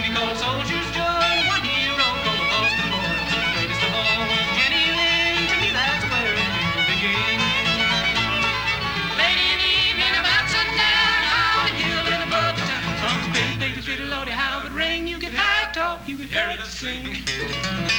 movie called Soldier's Joy. One hero called the Boston Boy. Greatest of all, Jenny Lind. To me, that's where it begins. Late in the evening, about sundown, on a hill in above the town, comes big, big, sweet, Lordy, how it ring. You get high talk, you get hear it sing.